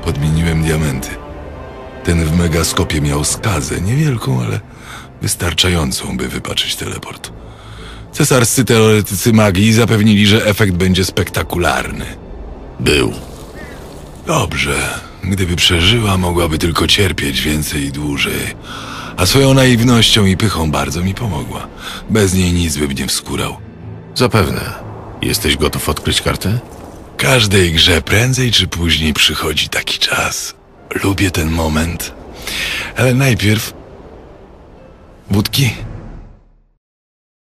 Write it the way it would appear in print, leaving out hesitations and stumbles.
Podmieniłem diamenty. Ten w megaskopie miał skazę, niewielką, ale wystarczającą, by wypaczyć teleport. Cesarscy teoretycy magii zapewnili, że efekt będzie spektakularny. Był. Dobrze. Gdyby przeżyła, mogłaby tylko cierpieć więcej i dłużej. A swoją naiwnością i pychą bardzo mi pomogła. Bez niej nic by mnie wskórał. Zapewne. Jesteś gotów odkryć kartę? Każdej grze prędzej czy później przychodzi taki czas. Lubię ten moment. Ale najpierw... Wódki?